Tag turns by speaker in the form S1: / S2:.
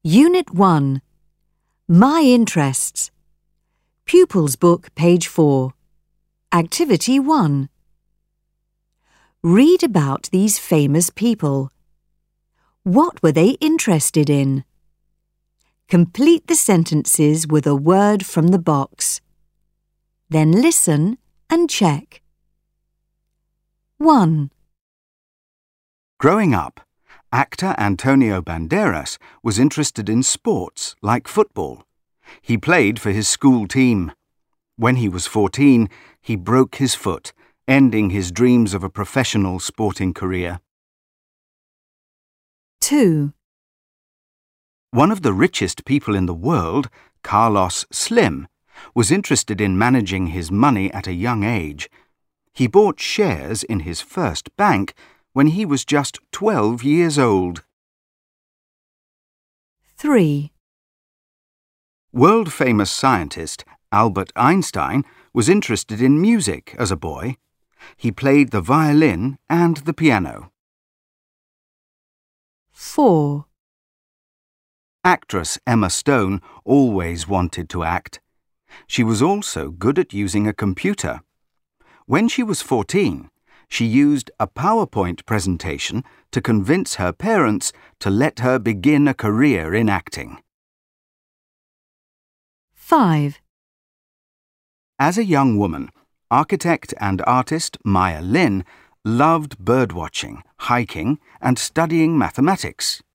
S1: Unit 1. My Interests. Pupils Book, page 4. Activity 1. Read about these famous people. What were they interested in? Complete the sentences with a word from the box. Then listen and check. 1.
S2: Growing up, actor Antonio Banderas was interested in sports like football. He played for his school team. When he was 14, he broke his foot, ending his dreams of a professional sporting career.
S1: 2.
S2: One of the richest people in the world, Carlos Slim, was interested in managing his money at a young age. He bought shares in his first bank when he was just 12 years old.
S1: 3.
S2: World-famous scientist Albert Einstein was interested in music as a boy. He played the violin and the piano.
S1: 4.
S2: Actress Emma Stone always wanted to act. She was also good at using a computer. When she was 14, she used a PowerPoint presentation to convince her parents to let her begin a career in acting.
S1: 5.
S2: As a young woman, architect and artist Maya Lin loved birdwatching, hiking, and studying mathematics.